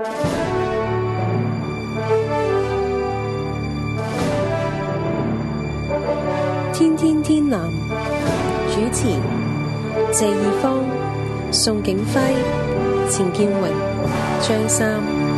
天天天藍主持謝義方、宋景輝、錢建榮、張三。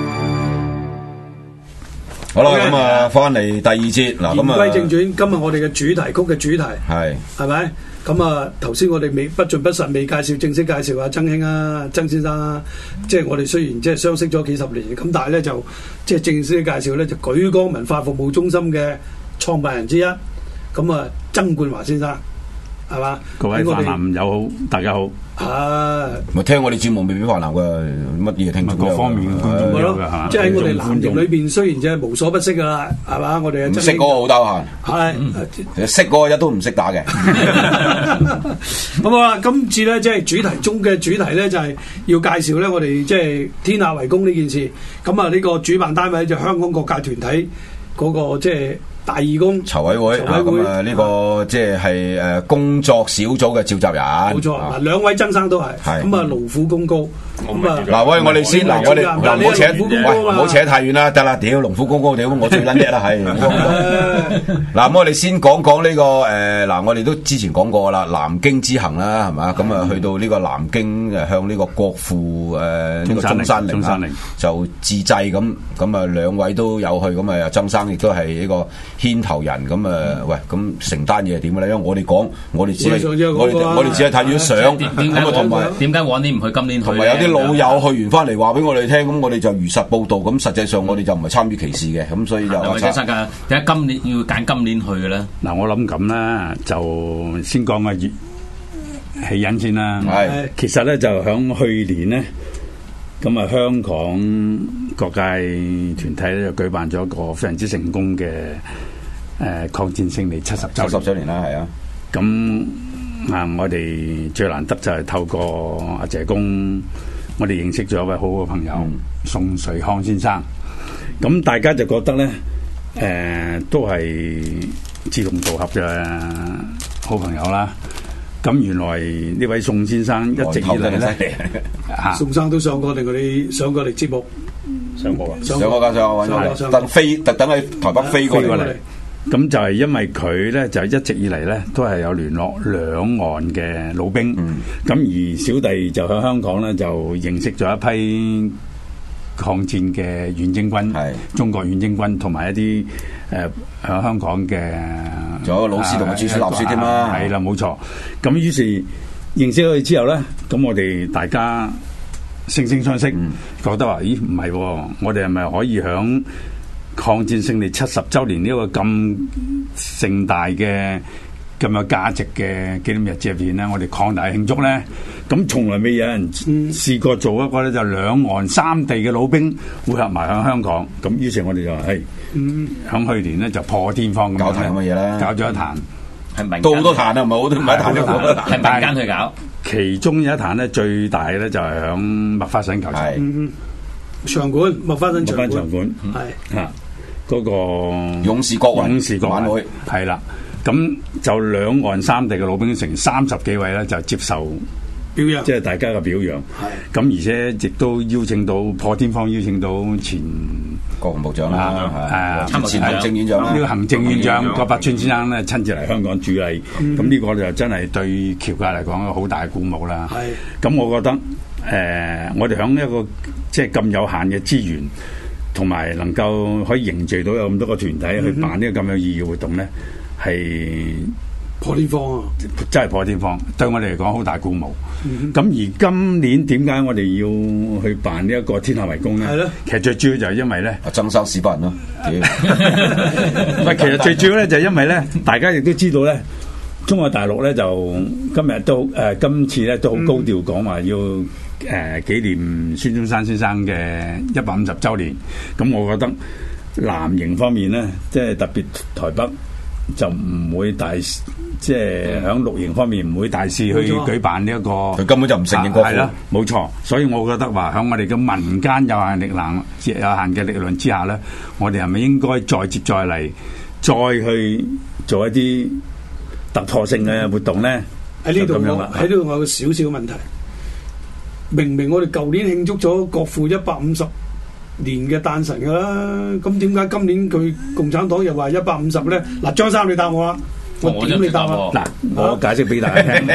好啦，咁啊，翻嚟第二節嗱，咁啊， 言歸正傳，今日我哋嘅主題曲嘅主題係咪？咁啊，頭先我哋未不盡不實未介紹正式介紹阿曾兄啊，曾先生啊，即係我哋雖然即係相識咗幾十年，咁但係咧就即係正式嘅介紹咧，就舉光文化服務中心嘅創辦人之一，咁啊，曾冠華先生係嘛？ 各位泛藍友好，大家好。 咪聽我哋節目未必泛藍嘅，乜嘢聽眾各方面嘅觀眾都有嘅嚇。 即係我哋藍營裏邊，雖然即係無所不識噶啦，係嘛？我哋唔識嗰個好得閒，識嗰個一都唔識打嘅。 咁好啦，今次咧即係主題中嘅主題咧，就係要介紹咧我哋即係天下為公呢件事。咁啊，呢個主辦單位就香港各界團體嗰個即係大義工籌委會，咁啊呢個即係工作小組嘅召集人。 冇錯，嗱兩位曾生都係，咁啊勞苦功高。咁啊嗱喂，我哋先嗱，我哋嗱唔好扯太遠啦，得啦，屌龍虎公公，屌我最撚叻啦，係。嗱咁我哋先講講呢個嗱，我哋都之前講過啦，南京之行啦，係嘛？咁啊去到呢個南京向呢個國父呢個中山陵就致祭咁啊兩位都有去，咁啊曾生亦都係呢個牽頭人，咁啊喂，咁成單嘢係點嘅咧？因為我哋講，我哋只係睇咗相，咁啊同埋點解往年唔去，今年去？ 同埋有啲老友去完翻嚟話俾我哋聽，咁我哋就如實報導，咁實際上我哋就唔係參與其事嘅，咁所以就點解今年要揀今年去嘅咧？ 嗱，我諗咁啦，就先講個起因先啦。係，其實咧就響去年咧，咁啊香港各界團體咧就舉辦咗一個非常之成功嘅抗戰勝利70週年啦，係啊。 咁我哋最難得就係透過阿謝公，我哋認識咗一位好嘅朋友宋瑞康先生。咁大家就覺得咧，都係志同道合嘅好朋友啦。咁原來呢位宋先生一直以嚟咧， 宋生都上過我哋上過嚟節目， 上過啊， 上過特登喺台北飛過嚟。 咁就係因為佢咧就一直以嚟咧都係有聯絡兩岸嘅老兵，咁而小弟就喺香港咧就認識咗一批抗戰嘅遠征軍，中國遠征軍同埋一啲喺香港嘅， 仲有老師同埋駐處立說添啦， 係啦冇錯。咁於是認識咗佢之後咧，咁我哋大家惺惺相惜，覺得話咦唔係，我哋係咪可以響抗戰勝利70週年呢個咁盛大嘅咁有價值嘅紀念日子入邊咧，我哋擴大慶祝咧，咁從來未有人試過做一個咧，就兩岸三地嘅老兵匯合埋喺香港。咁於是我哋就係響去年咧就破天荒咁搞壇咁嘅嘢啦， 搞咗一壇， 係民都好多壇啊，唔係好多，唔係一壇， 係民間去搞。 其中有一壇咧最大嘅咧就係響麥花臣球場場館，麥花臣場館係啊。嗰個勇士國晚會係啦，咁就兩岸三地嘅老兵成30幾位咧，就接受表揚， 即係大家嘅表揚。係咁，而且亦都邀請到破天荒邀請到前國防部長啦，前行政院長啦， 呢個行政院長郭百川先生咧親自嚟香港主禮，咁呢個就真係對僑界嚟講一個好大嘅鼓舞啦。係咁，我覺得我哋響一個即係咁有限嘅資源，同埋能夠可以凝聚到有咁多個團體去辦呢個咁有意義嘅活動咧，係破天荒啊！ 真係破天荒，對我哋嚟講好大鼓舞。咁而今年點解我哋要去辦呢一個天下為公咧？係咯，其實最主要就係因為咧， 曾生屎忽人咯。 唔係，其實最主要咧就係因為咧，大家亦都知道咧，中國大陸咧就今次咧都好高調講話要紀念孫中山先生嘅150週年。咁我覺得藍營方面咧，即係特別台北就唔會大，即係喺綠營方面唔會大肆去舉辦呢一個， 佢根本就唔承認國父。 係啦，冇錯。所以我覺得話喺我哋嘅民間有限嘅力量之下咧，我哋係咪應該再接再厲，再去做一啲突破性嘅活動咧？ 喺呢度我有個少少問題。明明我哋舊年慶祝咗國父150 年嘅誕辰㗎啦。咁點解今年佢共產黨又話150咧？嗱，張生你答我啦，我點你答啊？ 嗱，我解釋俾大家聽。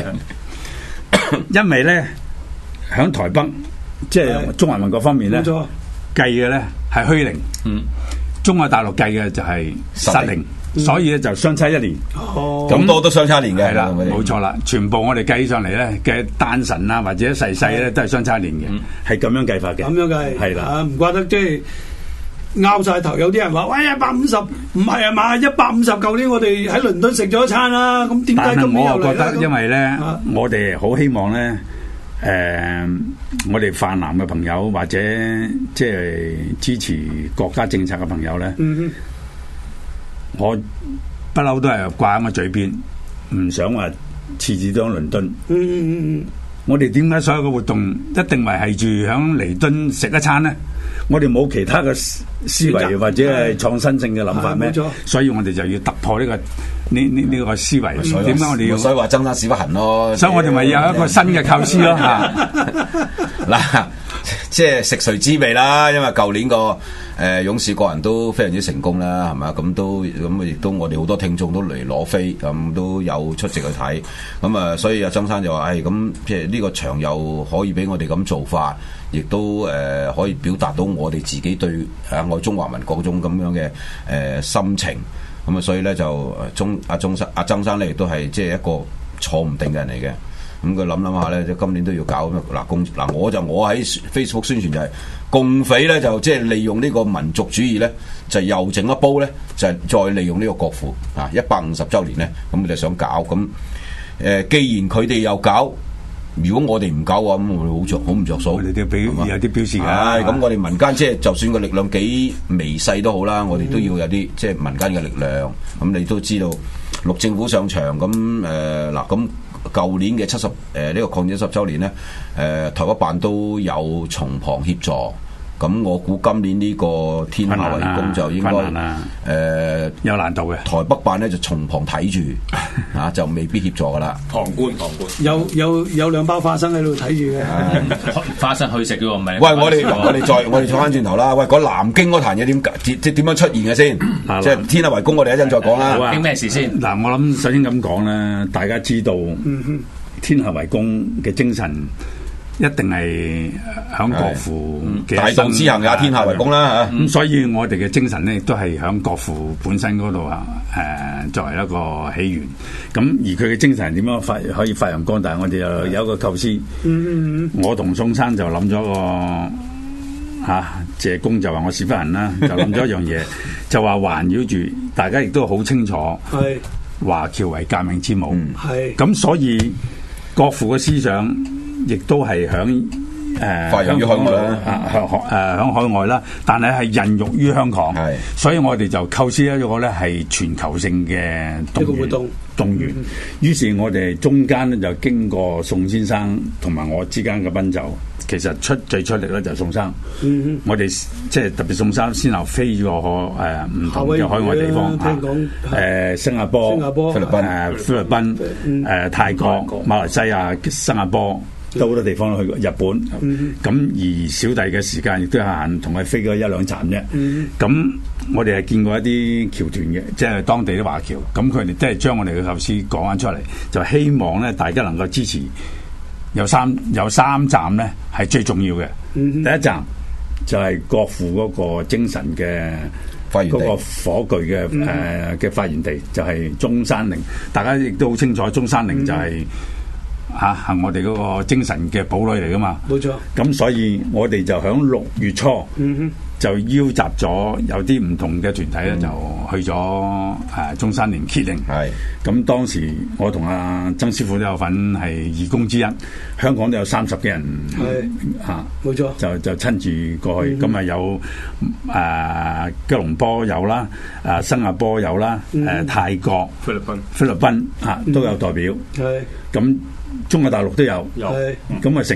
因為咧，喺台北即係中華民國方面咧，計嘅咧係虛齡，中國大陸計嘅就係實齡。所以咧就相差1年， 咁多都相差1年嘅， 係啦，冇錯啦。全部我哋計上嚟咧嘅誕辰啊或者逝世咧都係相差1年嘅，係咁樣計法嘅。 咁樣計係啦， 唔怪得即係拗晒頭。有啲人話：喂，150唔係啊嘛，150舊年我哋喺倫敦食咗一餐啦。咁點解今年又嚟咧？ 我覺得因為咧，我哋好希望咧，我哋泛藍嘅朋友或者即係支持國家政策嘅朋友咧。我不嬲都係掛喺個嘴邊，唔想話次次都喺倫敦。我哋點解所有嘅活動一定維係住響彌敦食一餐咧？我哋冇其他嘅思維或者係創新性嘅諗法咩？所以我哋就要突破呢個思維。點解我哋要？ 所以話爭生屎不痕咯。 所以我哋咪有一個新嘅構思咯嚇。 嗱，即係食髓知味啦，因為舊年個勇士個人都非常之成功啦，係咪？咁亦都我哋好多聽眾都嚟攞飛，咁都有出席去睇，咁啊，所以阿曾生就話：，咁即係呢個場又可以俾我哋咁做法，亦都可以表達到我哋自己對愛中華民國嗰種咁樣嘅心情，咁啊，所以咧就阿曾生咧亦都係即係一個坐唔定嘅人嚟嘅。咁佢諗下咧，今年都要搞嗱我喺 Facebook 宣傳就係共匪咧，就即係利用呢個民族主義咧，就又整一煲咧，就係再利用呢個國父150週年咧，咁佢就想搞咁既然佢哋又搞，如果我哋唔搞嘅話，咁我哋好唔着數。我哋都有啲表示嘅。咁我哋民間即係就算個力量幾微細都好啦，我哋都要有啲即係民間嘅力量。咁你都知道陸政府上場咁咁。舊年嘅呢個抗戰70週年咧，台北辦都有從旁協助，咁我估今年呢個天下為公就應該有難度嘅。台北辦咧就從旁睇住，就未必協助噶啦。 旁觀。 有兩包花生喺度睇住嘅， 花生去食嘅喎，唔係。 喂，我哋坐翻轉頭啦。喂，講南京嗰壇嘢點樣出現嘅先？即係天下為公，我哋一陣再講啦。 經咩事先？ 嗱，我諗首先咁講咧，大家知道天下為公嘅精神。一定係響國父嘅大道之行也天下為公啦嚇， 咁所以我哋嘅精神咧，亦都係響國父本身嗰度作為一個起源。咁而佢嘅精神點樣可以發揚光大？我哋又有一個構思。我同宋生就諗咗個謝公就話我屎忽痕啦，就諗咗一樣嘢，就話環繞住大家亦都好清楚，華僑為革命之母。咁所以國父嘅思想。亦都係響發揚於海外啦， 響海外啦，但係孕育於香港，所以我哋就構思一個咧係全球性嘅動員。於是，我哋中間咧就經過宋先生同埋我之間嘅奔走，其實最出力咧就係宋生。我哋即係特別宋生先後飛咗唔同嘅海外地方，新加坡、菲律賓、泰國、馬來西亞、新加坡。到好多地方去過日本，咁而小弟嘅時間亦都有限，同佢飛過1-2站啫。咁我哋係見過一啲僑團嘅，即係當地啲華僑，咁佢哋都係將我哋嘅構思講翻出嚟，就希望咧大家能夠支持。有三站咧係最重要嘅。第一站就係國父嗰個精神嘅嗰個火炬嘅發源地，就係中山陵。大家亦都好清楚，中山陵就係。係我哋嗰個精神嘅堡壘嚟噶嘛？冇錯。咁所以我哋就響6月初，就邀集咗有啲唔同嘅團體咧，就去咗中山陵揭靈。咁當時我同阿曾師傅都有份係義工之一，香港都有30幾人。冇錯。就親自過去，咁有吉隆坡有啦，新加坡有啦，泰國、菲律賓都有代表。咁。中國大陸都有，咁啊成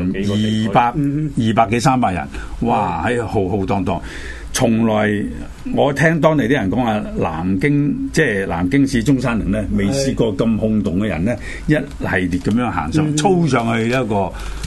200幾300人，哇！喺浩浩蕩蕩，從來我聽當地啲人講話，南京市中山陵咧，未試過咁轟動嘅人咧，一系列咁樣行上，操上去一個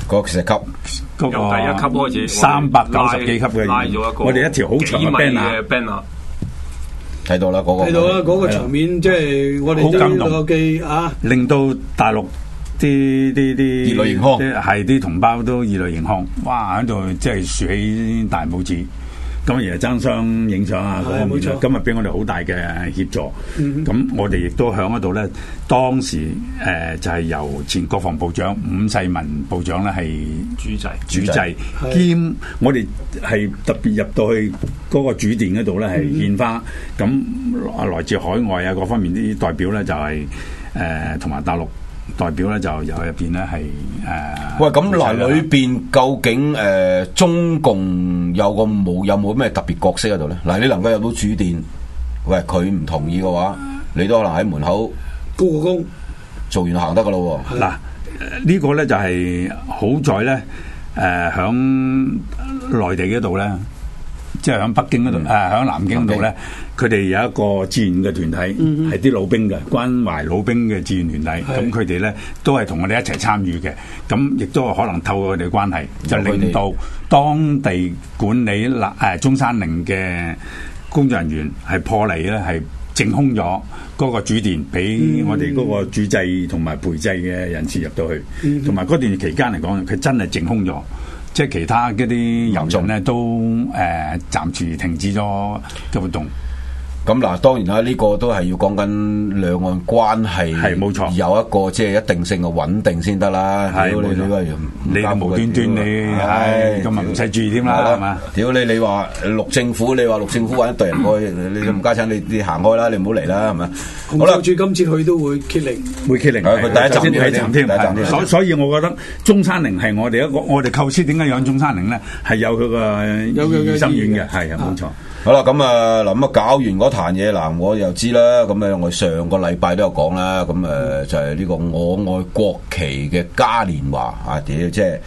個石級， 由第一級開始 390幾級嘅， 拉咗一個我哋一條好長嘅 banner。 睇到啦， 睇到啦，嗰個場面即係我哋好感動個記啊， 令到大陸啲熱淚盈眶， 係啲同胞都熱淚盈眶，哇！喺度即係豎起大拇指。咁而家爭相影相啊，嗰方面咧，今日俾我哋好大嘅協助。咁我哋亦都響嗰度咧，當時就係由前國防部長伍世民部長咧係主祭，兼我哋係特別入到去嗰個主殿嗰度咧係獻花。咁來自海外啊各方面啲代表咧就係同埋大陸代表咧就有入邊咧係喂，咁嗱裏邊究竟中共有冇咩特別角色喺度咧？嗱，你能夠入到主殿，喂佢唔同意嘅話，你都可能喺門口高個功， 做完行得噶咯喎。 嗱，呢個咧就係好在咧，響內地嗰度咧。即係喺北京嗰度，喺南京嗰度咧，佢哋有一個志願嘅團體，係啲老兵嘅關懷老兵嘅志願團體。咁佢哋咧都係同我哋一齊參與嘅。咁亦都可能透過佢哋嘅關係，就令到當地管理中山陵嘅工作人員係破例咧，係淨空咗嗰個主殿，俾我哋嗰個主祭同埋陪祭嘅人士入到去。同埋嗰段期間嚟講，佢真係淨空咗。即係其他嗰啲遊人咧，都暫時停止咗嘅活動。 咁嗱，當然啦，呢個都係要講緊兩岸關係， 係冇錯， 有一個即係一定性嘅穩定先得啦。 係冇錯，你無端端你咁啊唔使注意添啦，係嘛？ 屌你話陸政府，你話陸政府揾一隊人過去，你唔家產，你行開啦，你唔好嚟啦，係咪？ 好啦，住今次佢都會揭靈， 佢第一站添。所以我覺得中山陵係我哋一個，我哋構思點解養中山陵咧，係有佢個深遠嘅，係啊，冇錯。 好啦，咁啊，嗱咁啊，搞完嗰壇嘢嗱，我又知啦。咁啊，我上個禮拜都有講啦。咁就係呢個我愛國旗嘅嘉年華啊！屌，即係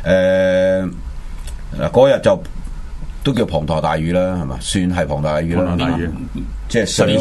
嗰日就都叫滂沱大雨啦，係嘛？算係滂沱大雨啦。即係10月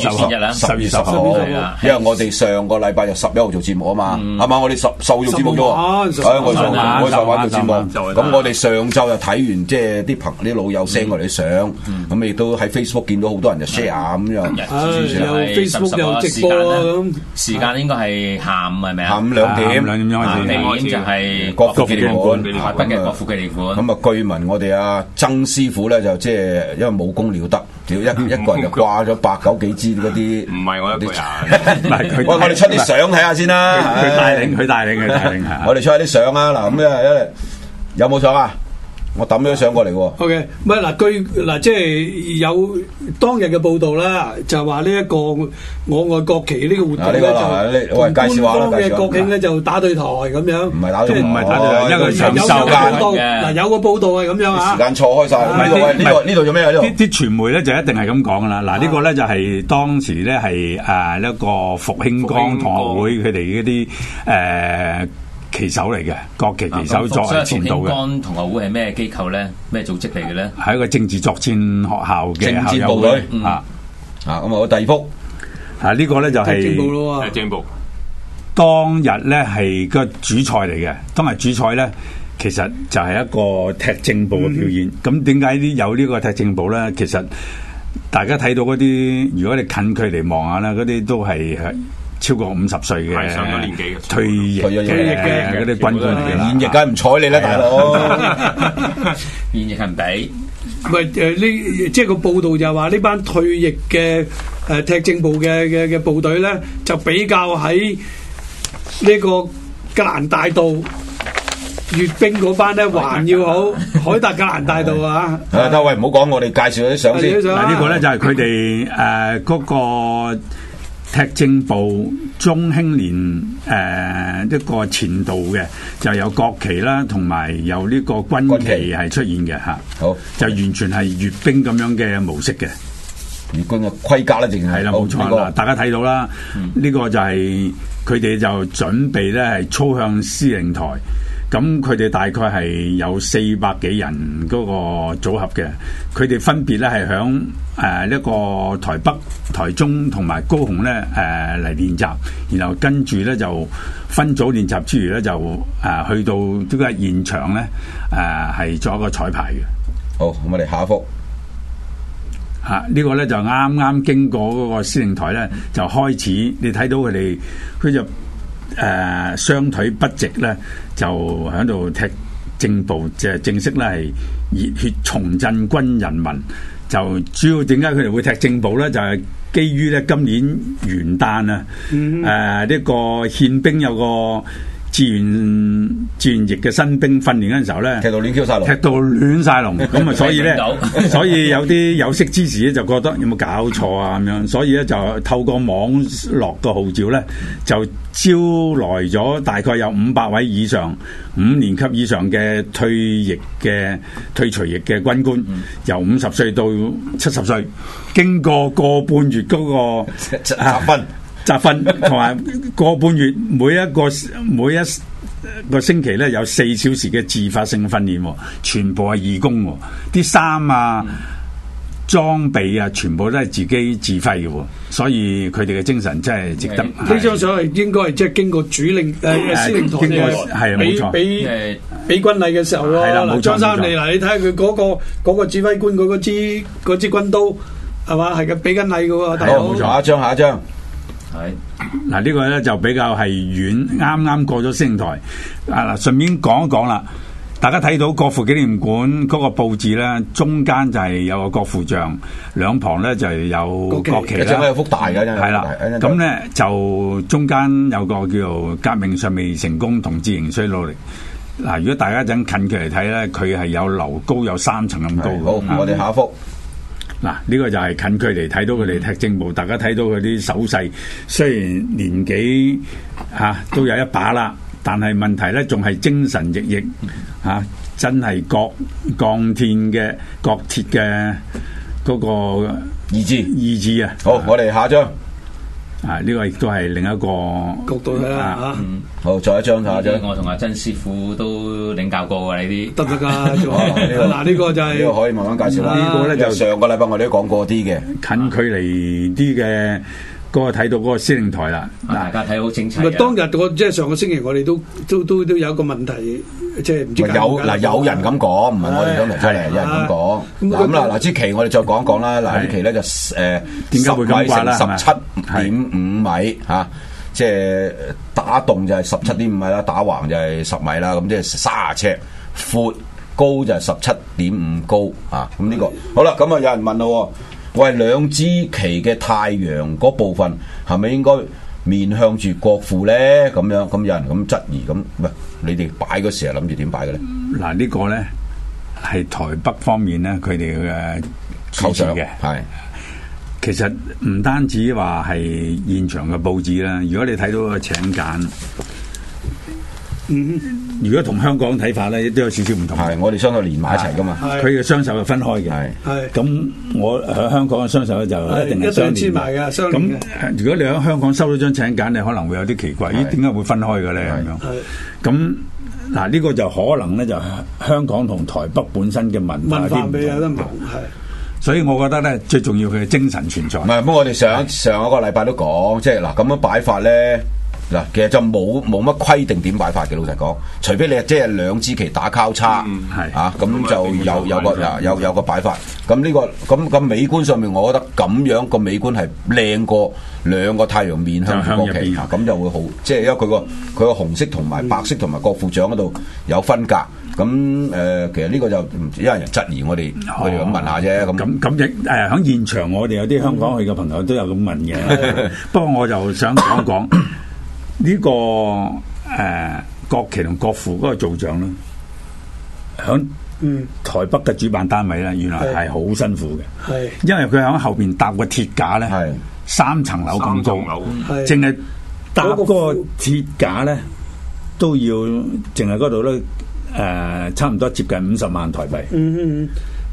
10號，因為我哋上個禮拜就11號做節目啊嘛，係嘛？我哋10號做節目啫喎，我上晚做節目，咁我哋上晝就睇完，即係啲老友 send 過嚟啲相，咁亦都喺 Facebook 見到好多人就 share 咁樣， 有 Facebook 有直播咁， 時間應該係下午係咪啊？ 下午2點開始，就係國父紀念館， 台北嘅國父紀念館。 咁啊，據聞我哋阿曾師傅咧就即係因為冇功了得，一個人就掛咗8-9幾支嗰啲， 唔係我一個人。 我哋出啲相睇下先啦。 佢帶領我哋出下啲相啊！嗱，咁有冇相啊？我抌咗相過嚟喎。 OK， 唔係嗱，據嗱即係有當日嘅報道啦，就話呢一個我愛國旗呢個活動咧就同官方嘅國慶咧就打對台咁樣。 唔係打對台， 因為上晝嗱有個報道係咁樣啊。 時間錯開晒。呢度做咩啊？ 啲傳媒咧就一定係咁講噶啦。嗱，呢個咧就係當時咧係一個復興江同學會佢哋嗰啲旗手嚟嘅，國旗旗手作為前導嘅。 復興江同學會係咩機構咧？咩組織嚟嘅咧？ 係一個政治作戰學校嘅校友會啊。 咁啊，我第二幅呢個咧就係正步。 當日咧係個主賽嚟嘅，當日主賽咧其實就係一個踢正步嘅表演。咁點解有呢個踢正步咧？其實大家睇到嗰啲，如果你近距離望下咧，嗰啲都係超過50歲嘅上咗年紀嘅退役嘅嗰啲軍官嚟嘅， 現役梗係唔睬你啦，大佬。 現役係唔俾。 唔係呢，即係個報道就話呢班退役嘅踢正步嘅部隊咧，就比較喺呢個格蘭大道閱兵嗰班咧還要好。海達格蘭大道啊！ 得喂，唔好講，我哋介紹啲相先。 嗱，呢個咧就係佢哋嗰個踢正步中興年一個前導嘅，就有國旗啦，同埋有呢個軍旗係出現嘅嚇。好，就完全係閱兵咁樣嘅模式嘅。 閱軍嘅規格咧，淨係係啦，冇錯啦，大家睇到啦。呢個就係佢哋就準備咧係操向司令台。 咁佢哋大概係有400幾人嗰個組合嘅，佢哋分別咧係響呢個台北、台中同埋高雄咧嚟練習，然後跟住咧就分組練習之餘咧就去到呢個現場咧係做一個彩排嘅。 好，咁我哋下一幅。 呢個咧就啱啱經過嗰個司令台咧，就開始你睇到佢就雙腿不直咧，就喺度踢正步，即係正式咧係熱血重振軍人民。就主要點解佢哋會踢正步咧？就係基於咧今年元旦啊，呢個憲兵有個志願役嘅新兵訓練嗰陣時候咧，踢到亂晒龍，咁啊所以咧，所以有啲有識之士咧就覺得有冇搞錯啊咁樣，所以咧就透過網絡嘅號召咧，就招來咗大概有500位以上5年級以上嘅退除役嘅軍官，由50歲到70歲，經過個半月嗰個集訓同埋個半月，每一個星期咧有4小時嘅自發性訓練，全部係義工，啲衫啊、裝備啊，全部都係自己自費嘅，所以佢哋嘅精神真係值得。 呢張相係應該係即係經過司令台嘅俾軍禮嘅時候咯。嗱，張生你你睇下佢嗰個指揮官嗰支軍刀係嘛，係嘅俾緊禮嘅喎。 好，下一張。 嗱，呢個咧就比較係遠，啱啱過咗司令台。嗱，順便講一講啦，大家睇到國父紀念館嗰個佈置咧，中間就係有個國父像，兩旁咧就有國旗啦。 有幅大嘅， 係啦。咁咧就中間有個叫做革命尚未成功，同志仍需努力。嗱，如果大家一陣近距離睇咧，佢係有樓高有3層咁高。 好，我哋下一幅。 嗱，呢個就係近距離睇到佢哋踢正步，大家睇到佢啲手勢，雖然年紀都有一把啦，但係問題咧仲係精神奕奕真係鋼鐵嘅嗰個意志啊！ 好，我哋下一張。 呢個亦都係另一個角度睇啦。 好，再一張， 我同阿曾師傅都領教過㗎，呢啲得唔得㗎？嗱，呢個就係呢個可以慢慢介紹啦。呢個咧就上個禮拜我哋都講過啲嘅， 近距離啲嘅嗰個睇到嗰個司令台啦。 大家睇好清楚。 當日即係上個星期，我哋都有一個問題，即係唔知有人咁講，唔係我哋咁嚟出嚟，有人咁講。咁呢期我哋再講一講啦。呢期咧就點解會咁掛啦 ？17.5米嚇，即係打洞就係17.5米啦，打橫就係10米啦，咁即係30尺闊，高就係17.5高啊。咁呢個好啦，咁啊有人問咯，喂，兩支旗嘅太陽嗰部分係咪應該面向住國父咧？咁樣咁有人咁質疑，咁喂，你哋擺嗰時係諗住點擺嘅咧？ 嗱，呢個咧係台北方面咧，佢哋嘅構想嘅係。其實唔單止話係現場嘅佈置啦，如果你睇到個請柬，如果同香港睇法咧，都有少少唔同。 係，我哋雙手連埋一齊噶嘛， 佢嘅雙手係分開嘅。係，咁我喺香港嘅雙手咧就一定係相連埋嘅。咁如果你喺香港收到張請柬，你可能會有啲奇怪，咦？點解會分開嘅咧？咁樣。咁嗱，呢個就可能咧就香港同台北本身嘅文化有啲唔同。係。所以我覺得咧，最重要佢嘅精神存在。唔係，不過我哋上一個禮拜都講，即係嗱咁樣擺法咧，嗱其實就冇乜規定點擺法嘅。老實講，除非你即係兩支旗打交叉，咁就有個擺法。咁呢個咁美觀上面，我覺得咁樣個美觀係靚過兩個太陽面向住國旗，咁就會好。即係因為佢個紅色同埋白色同埋國父像嗰度有分隔。咁其實呢個就因為人質疑我哋咁問下啫。 咁亦喺現場，我哋有啲香港去嘅朋友都有咁問嘅。不過我就想講講呢個國旗同國父嗰個造像咧，響台北嘅主辦單位咧，原來係好辛苦嘅。係，因為佢喺後邊搭個鐵架咧，3層樓咁高，淨係搭嗰個鐵架咧都要淨係嗰度咧。差唔多接近50萬台幣。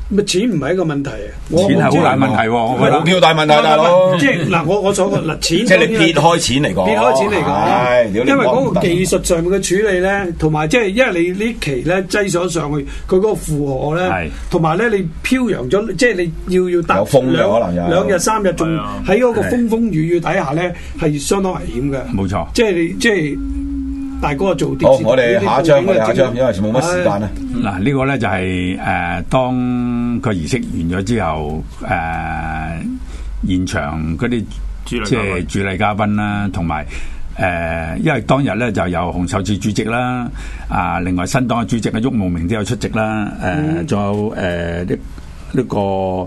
咪錢唔係一個問題， 錢係好大問題喎，我覺得好 Q 大問題，大佬。 即係嗱，我所講嗱，錢即係你撇開錢嚟講， 撇開錢嚟講，因為嗰個技術上面嘅處理咧，同埋即係因為你呢期咧擠咗上去，佢嗰個負荷咧，同埋咧你漂洋咗，即係你要搭有風嘅可能有兩日三日，仲喺嗰個風雨雨底下咧，係相當危險嘅。 冇錯， 即係大哥做電視。 好，我哋下一張，因為冇乜時間啦。 嗱，呢個咧就係當個儀式完咗之後，現場嗰啲即係主禮嘉賓啦，同埋因為當日咧就有洪秀柱主席啦，另外新黨嘅主席啊郁慕明都有出席啦，仲有呢個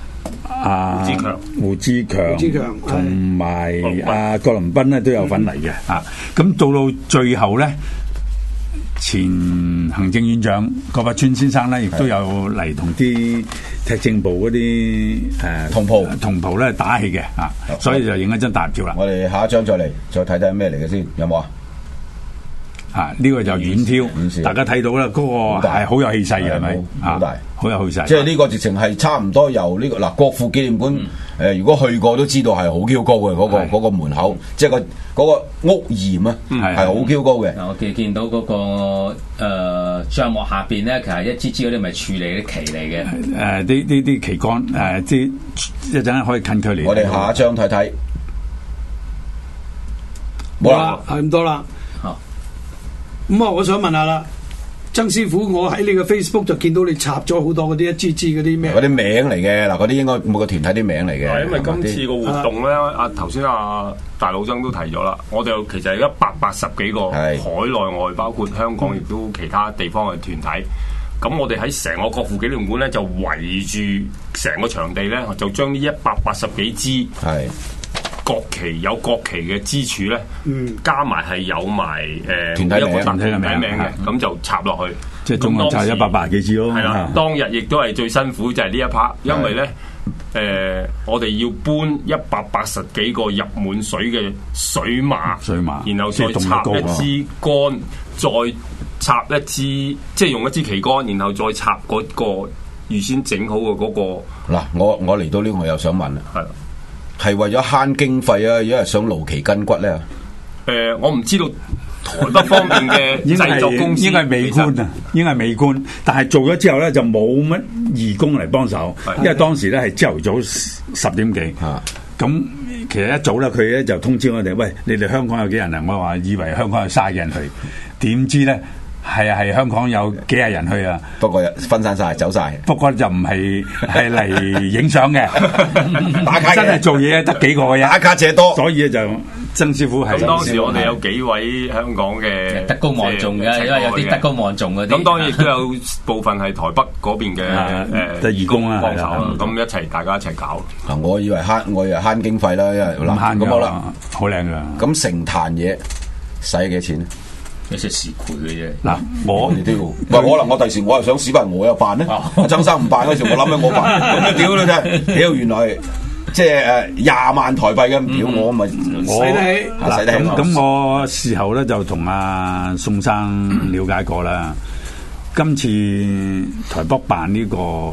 胡志強同埋郭琳彬咧都有份嚟嘅咁到最後咧，前行政院長郭伯川先生咧，亦都有嚟同啲踢正部嗰啲同袍咧打氣嘅所以就影一張大合照啦。 我哋下一張再睇睇咩嚟嘅先，有冇啊？ 呢個就遠眺，大家睇到啦，嗰個係好有氣勢嘅，係咪？ 好大， 好有氣勢。 即係呢個直情係差唔多由呢個嗱國父紀念館如果去過都知道係好 Q 高嘅嗰個門口，即係嗰個屋檐啊，係好 Q 高嘅。 我見到嗰個帳幕下邊咧，其實一支支嗰啲咪處理啲旗嚟嘅。 啲旗杆即一陣可以近距離。 我哋下一張睇睇， 冇啦，係咁多啦。咁我想問下啦，曾師傅，我喺你嘅 Facebook 就見到你插咗好多嗰啲一支支嗰啲咩？ 嗰啲名嚟嘅嗱，嗰啲應該每個團體啲名嚟嘅。 因為今次個活動咧，頭先大老曾都提咗啦，我哋其實係180幾個海內外，包括香港亦都其他地方嘅團體。咁我哋喺成個國父紀念館咧，就圍住成個場地咧，就將呢180幾支國旗嘅支柱咧，加埋係有埋團體名嘅，咁就插落去。 即係總共就係180幾支咯。 係啦，當日亦都係最辛苦就係呢一 part，因為咧我哋要搬180幾個入滿水嘅水馬，然後再插一支杆，再插一支，即係用一支旗杆，然後再插嗰個預先整好嘅嗰個。 嗱，我嚟到呢個我又想問啦，係為咗慳經費啊，因為想勞其筋骨咧。 我唔知道台北方面嘅製作公司應該係美觀啊，應該係美觀。但係做咗之後咧，就冇乜義工嚟幫手，因為當時咧係朝頭早10點幾。咁其實一早咧，佢咧就通知我哋，喂，你哋香港有幾人啊？我話以為香港有30人去，點知咧？係香港有幾廿人去啊？ 不過分散晒，走晒。 不過就唔係嚟影相嘅， 打卡真係做嘢得幾個嘅， 打卡者多。 所以就曾師傅係。 咁當時我哋有幾位香港嘅德高望重嘅，因為有啲德高望重嗰啲。 咁當然亦都有部分係台北嗰邊嘅義工啊， 幫手啦。咁大家一齊搞。 嗱，我以為慳經費啦，因為慳咁好啦， 好靚噶。 咁成壇嘢使幾錢？ 有隻時攰嘅啫。 嗱，我哋都要，唔係可能我第時我又想屎辦，我又辦咧。曾生唔辦嗰時，我諗緊我辦。咁屌你真，屌原來即係20萬台幣嘅，屌我咪使得起， 使得起。 咁我事後咧就同阿宋生了解過啦。今次台北辦呢個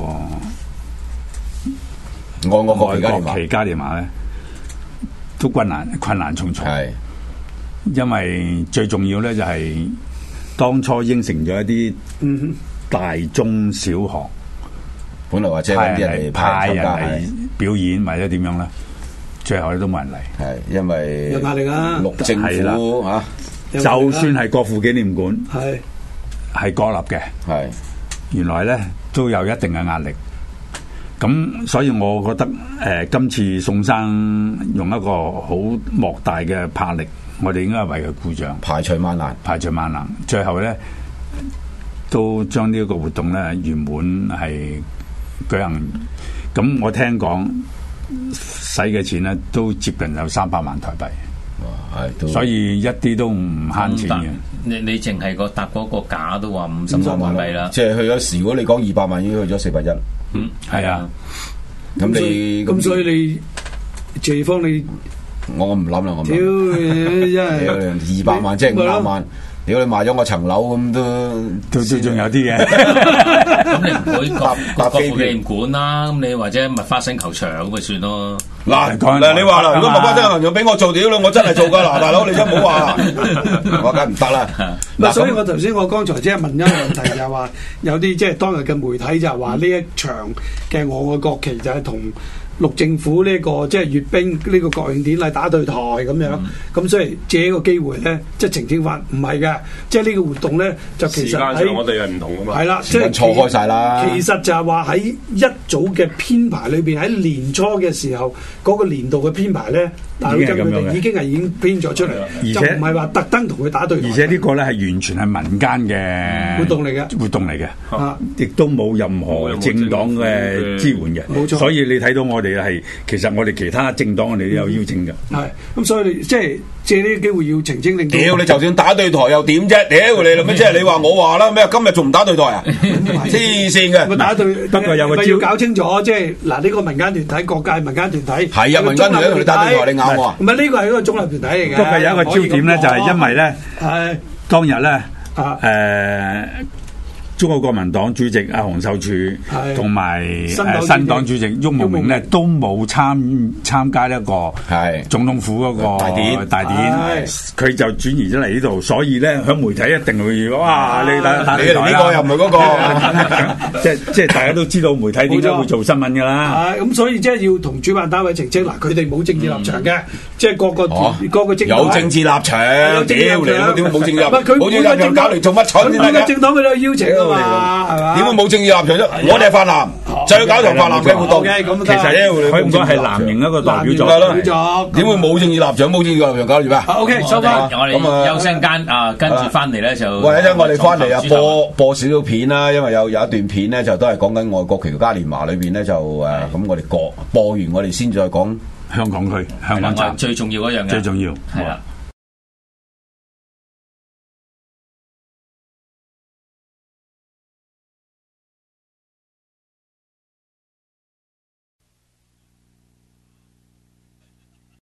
外國旗嘉年華咧，都困難重重。係。因為最重要咧就係當初應承咗一啲大中小學， 本來或者派人嚟表演或者點樣咧，最後都冇人嚟。 係因為有壓力啊， 陸政府嚇， 就算係國父紀念館係國立嘅，原來咧都有一定嘅壓力。咁所以我覺得今次宋生用一個好莫大嘅魄力。我哋應該係為佢鼓掌， 排除萬難， 最後咧都將呢一個活動咧圓滿係舉行。咁我聽講使嘅錢咧都接近有300萬台幣，所以一啲都唔慳錢嘅。 你淨係搭嗰個架都話50萬幣啦， 即係去咗時，如果你講200萬已經去咗400%。 係啊。 咁所以你謝芳你。 我唔諗啦，我唔諗。 屌，真係 200萬即係500萬， 屌你賣咗我層樓咁都仲有啲嘅。 咁你唔會國庫你唔管啦，咁你或者麥花臣球場咁咪算咯。 嗱，你話啦，如果麥花臣球場俾我做屌啦，我真係做噶嗱，大佬你真唔好話，我梗係唔得啦。 所以我頭先我剛才即係問一個問題，就係話有啲即係當日嘅媒體就係話呢一場嘅我愛國旗就係同陸政府呢個即係閱兵呢個國慶典禮打對台咁樣，咁所以借呢個機會咧，即係澄清翻，唔係嘅，即係呢個活動咧就其實喺我哋係唔同噶嘛， 係啦， 即係錯開晒啦。 其實就係話喺一早嘅編排裏邊，喺年初嘅時候嗰個年度嘅編排咧，大佬佢哋已經編咗出嚟，就唔係話特登同佢打對台。 而且呢個咧係完全係民間嘅活動嚟嘅，亦都冇任何政黨嘅支援嘅， 冇錯。 所以你睇到我哋係其實我哋其他政黨我哋都有邀請嘅。 係咁，所以你即係借呢個機會要澄清，令到屌你就算打對台又點啫？屌你做咩？即係你話我話啦咩？今日仲唔打對台啊？黐線嘅！ 打對不過有個要搞清楚，即係嗱呢個民間團體，各界民間團體係啊，民間團體同你打對台，你咬我啊？ 唔係呢個係一個中立團體嚟嘅。 不過有一個焦點咧，就係因為咧，當日咧，中國國民黨主席阿洪秀柱同埋新黨主席郁慕明咧都冇參加一個總統府嗰個大典，佢就轉移咗嚟呢度，所以咧響媒體一定會哇！你呢個又唔係嗰個， 即係大家都知道媒體點解會做新聞㗎啦。 咁所以即係要同主辦單位澄清嗱，佢哋冇政治立場嘅，即係各個政黨有政治立場，屌你點冇政治立場？冇政治立場搞嚟做乜蠢先得㗎？ 每個政黨佢都有邀請㗎嘛，係嘛？ 點會冇政治立場啫？我哋係泛藍，就要搞場泛藍嘅活動。 其實佢應該係藍營一個代表作咯。點會冇政治立場？冇政治立場搞住咩 ？OK，收翻。 我哋休息間跟住翻嚟咧就。 喂，一陣我哋翻嚟啊，播少少片啦，因為有一段片咧就都係講緊愛國旗嘉年華裏邊咧就咁我哋播完我哋先再講香港區香港站最重要嗰樣嘅。 最重要係啦。